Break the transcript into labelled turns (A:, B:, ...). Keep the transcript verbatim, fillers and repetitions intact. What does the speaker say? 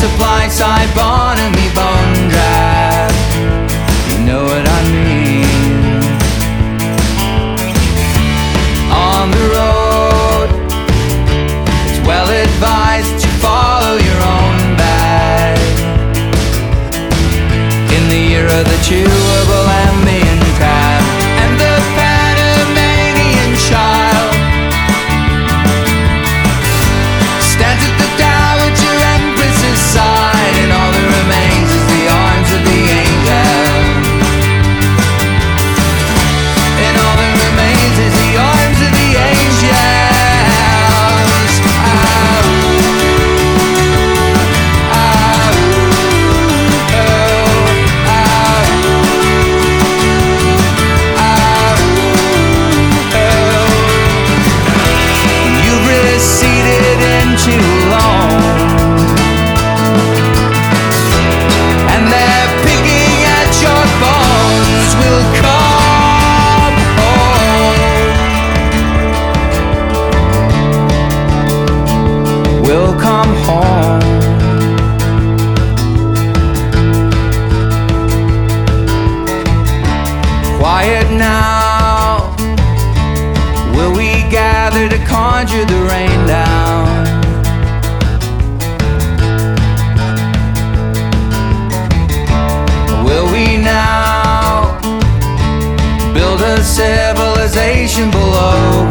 A: supply side Barnaby bone drive. You know what I mean. On the road, it's well advised to follow your own bag. In the year of the chewable ambient crab and the Panamanian child stands at the Dowager Empress's side, and all that remains is the arms of the angel. And all that remains is the arms of the angels. Will come home. Quiet now, will we gather to conjure the rain down? Will we now build a civilization below?